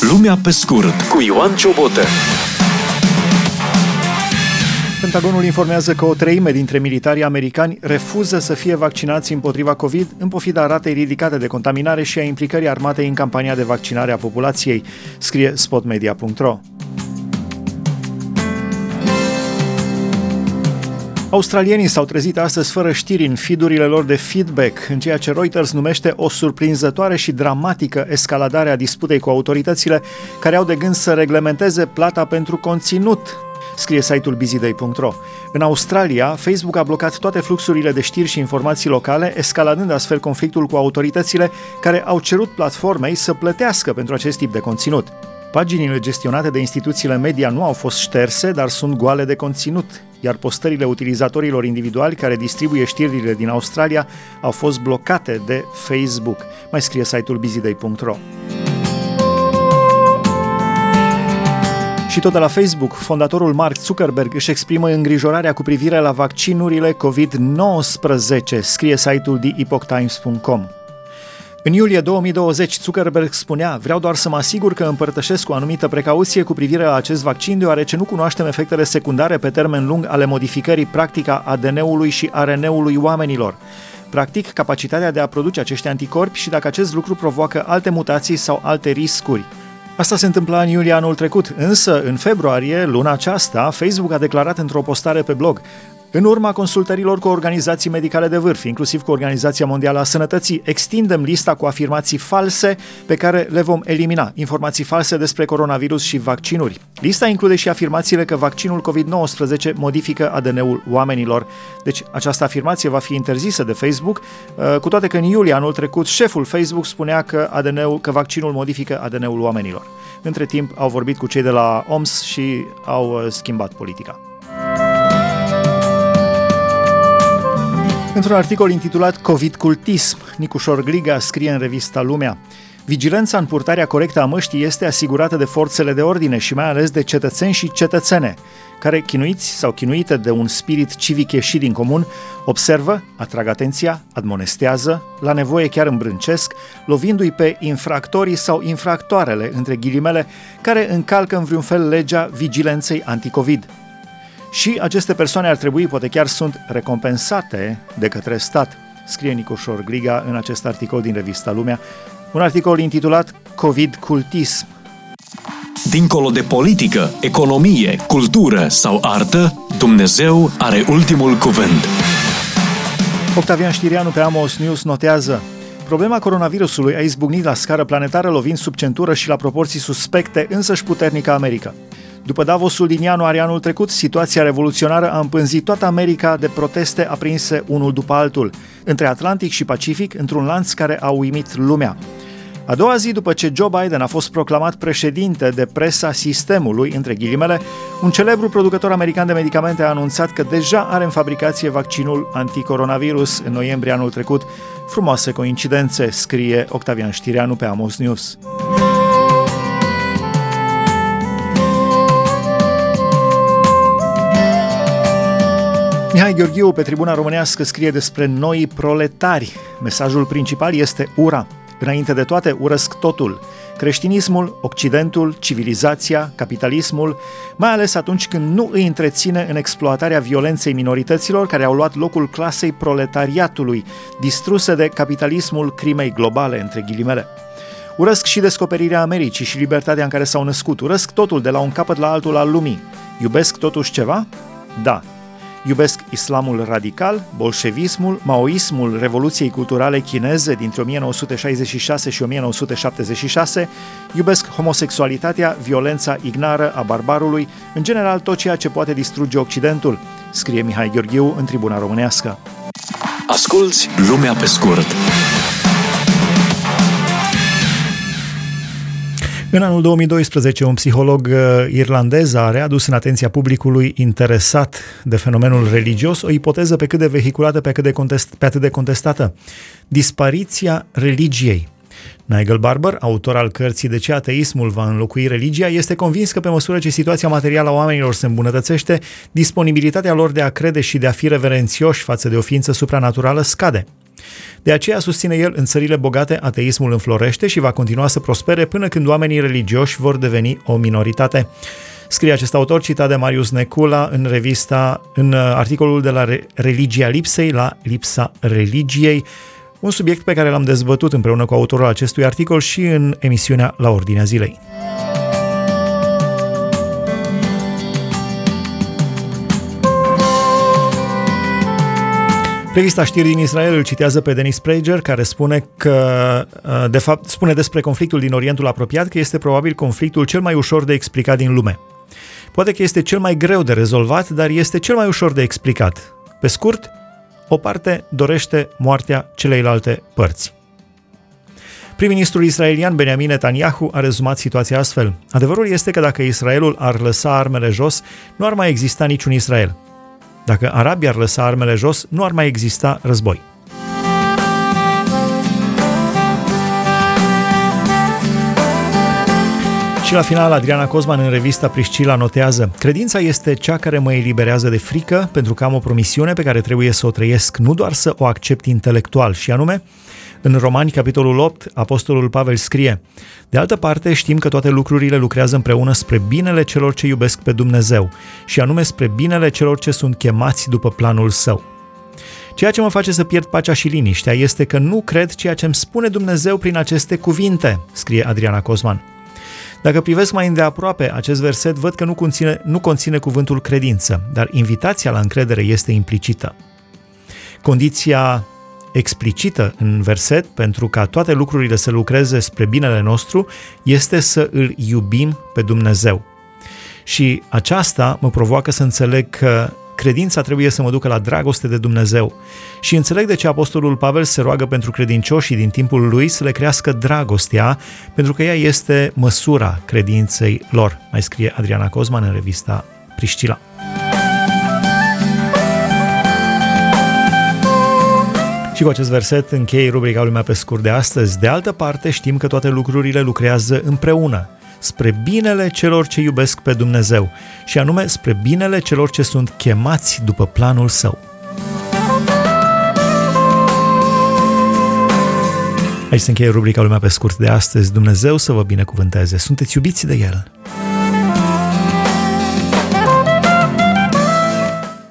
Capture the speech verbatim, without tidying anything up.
Lumea pe scurt cu Ioan Ciobotă. Pentagonul informează că o treime dintre militarii americani refuză să fie vaccinați împotriva COVID în pofida ratei ridicate de contaminare și a implicării armatei în campania de vaccinare a populației, scrie spotmedia punct ro. Australienii s-au trezit astăzi fără știri în feed-urile lor de feedback, în ceea ce Reuters numește o surprinzătoare și dramatică escaladare a disputei cu autoritățile care au de gând să reglementeze plata pentru conținut, scrie site-ul busyday punct ro. În Australia, Facebook a blocat toate fluxurile de știri și informații locale, escaladând astfel conflictul cu autoritățile care au cerut platformei să plătească pentru acest tip de conținut. Paginile gestionate de instituțiile media nu au fost șterse, dar sunt goale de conținut, iar postările utilizatorilor individuali care distribuie știrile din Australia au fost blocate de Facebook, mai scrie site-ul busyday punct ro. Și tot de la Facebook, fondatorul Mark Zuckerberg își exprimă îngrijorarea cu privire la vaccinurile covid nouăsprezece, scrie site-ul the epoch times punct com. În iulie două mii douăzeci, Zuckerberg spunea: vreau doar să mă asigur că împărtășesc o anumită precauție cu privire la acest vaccin, deoarece nu cunoaștem efectele secundare pe termen lung ale modificării practice a A D N-ului și R N A-ului oamenilor. Practic, capacitatea de a produce acești anticorpi și dacă acest lucru provoacă alte mutații sau alte riscuri. Asta se întâmpla în iulie anul trecut, însă în februarie, luna aceasta, Facebook a declarat într-o postare pe blog: în urma consultărilor cu organizații medicale de vârf, inclusiv cu Organizația Mondială a Sănătății, extindem lista cu afirmații false pe care le vom elimina, informații false despre coronavirus și vaccinuri. Lista include și afirmațiile că vaccinul covid nouăsprezece modifică A D N-ul oamenilor. Deci această afirmație va fi interzisă de Facebook, cu toate că în iulie anul trecut șeful Facebook spunea că, A D N-ul, că vaccinul modifică A D N-ul oamenilor. Între timp au vorbit cu cei de la O M S și au schimbat politica. Într-un articol intitulat COVID-cultism, Nicușor Gliga scrie în revista Lumea: vigilența în purtarea corectă a măștii este asigurată de forțele de ordine și mai ales de cetățeni și cetățene, care, chinuiți sau chinuite de un spirit civic ieșit din comun, observă, atrag atenția, admonestează, la nevoie chiar îmbrâncesc, lovindu-i pe infractorii sau infractoarele, între ghilimele, care încalcă în vreun fel legea vigilenței anticovid. Și aceste persoane ar trebui, poate chiar sunt, recompensate de către stat, scrie Nicușor Gliga în acest articol din revista Lumea, un articol intitulat COVID-cultism. Dincolo de politică, economie, cultură sau artă, Dumnezeu are ultimul cuvânt. Octavian Știrianu pe Amos News notează: problema coronavirusului a izbucnit la scară planetară, lovind sub centură și la proporții suspecte însăși puternică America. După Davosul din ianuarie anul trecut, situația revoluționară a împânzit toată America de proteste aprinse unul după altul, între Atlantic și Pacific, într-un lanț care a uimit lumea. A doua zi după ce Joe Biden a fost proclamat președinte de presa sistemului, între ghilimele, un celebru producător american de medicamente a anunțat că deja are în fabricație vaccinul anticoronavirus în noiembrie anul trecut. Frumoase coincidențe, scrie Octavian Știrianu pe Amos News. Mihai Gheorghiu pe Tribuna Românească scrie despre noi proletari. Mesajul principal este ura. Înainte de toate, urăsc totul. Creștinismul, Occidentul, civilizația, capitalismul, mai ales atunci când nu îi întreține în exploatarea violenței minorităților care au luat locul clasei proletariatului, distruse de capitalismul crimei globale, între ghilimele. Urăsc și descoperirea Americii și libertatea în care s-au născut. Urăsc totul de la un capăt la altul al lumii. Iubesc totuși ceva? Da. Iubesc islamul radical, bolșevismul, maoismul Revoluției Culturale Chineze dintre o mie nouă sute șaizeci și șase și o mie nouă sute șaptezeci și șase, iubesc homosexualitatea, violența ignară a barbarului, în general tot ceea ce poate distruge Occidentul, scrie Mihai Gheorghiu în Tribuna Românească. Asculți Lumea pe scurt. În anul două mii doisprezece, un psiholog irlandez a readus în atenția publicului interesat de fenomenul religios o ipoteză pe cât de vehiculată, pe, cât de contest, pe atât de contestată: dispariția religiei. Nigel Barber, autor al cărții De ce ateismul va înlocui religia, este convins că pe măsură ce situația materială a oamenilor se îmbunătățește, disponibilitatea lor de a crede și de a fi reverențioși față de o ființă supranaturală scade. De aceea, susține el, în țările bogate, ateismul înflorește și va continua să prospere până când oamenii religioși vor deveni o minoritate. Scrie acest autor, citat de Marius Necula în revista, în articolul de la Religia lipsei la lipsa religiei, un subiect pe care l-am dezbătut împreună cu autorul acestui articol și în emisiunea La Ordinea Zilei. Revista Știri din Israel îl citează pe Dennis Prager, care spune că, de fapt, spune despre conflictul din Orientul apropiat că este probabil conflictul cel mai ușor de explicat din lume. Poate că este cel mai greu de rezolvat, dar este cel mai ușor de explicat. Pe scurt, o parte dorește moartea celeilalte părți. Prim-ministrul israelian Benjamin Netanyahu a rezumat situația astfel. Adevărul este că dacă Israelul ar lăsa armele jos, nu ar mai exista niciun Israel. Dacă arabii ar lăsa armele jos, nu ar mai exista război. Și la final, Adriana Cosman în revista Priscila notează: credința este cea care mă eliberează de frică, pentru că am o promisiune pe care trebuie să o trăiesc, nu doar să o accept intelectual, și anume, în Romani, capitolul opt, apostolul Pavel scrie: de altă parte, știm că toate lucrurile lucrează împreună spre binele celor ce iubesc pe Dumnezeu, și anume spre binele celor ce sunt chemați după planul Său. Ceea ce mă face să pierd pacea și liniștea este că nu cred ceea ce îmi spune Dumnezeu prin aceste cuvinte, scrie Adriana Cosman. Dacă privesc mai îndeaproape acest verset, văd că nu conține, nu conține cuvântul credință, dar invitația la încredere este implicită. Condiția explicită în verset, pentru ca toate lucrurile să lucreze spre binele nostru, este să îl iubim pe Dumnezeu. Și aceasta mă provoacă să înțeleg că credința trebuie să mă ducă la dragoste de Dumnezeu. Și înțeleg de ce apostolul Pavel se roagă pentru credincioșii din timpul lui să le crească dragostea, pentru că ea este măsura credinței lor, mai scrie Adriana Cosman în revista Priscila. Și cu acest verset închei rubrica Lumea pe scurt de astăzi. De altă parte, știm că toate lucrurile lucrează împreună spre binele celor ce iubesc pe Dumnezeu, și anume spre binele celor ce sunt chemați după planul Său. Aici se încheie rubrica Lumea pe scurt de astăzi. Dumnezeu să vă binecuvânteze. Sunteți iubiți de El.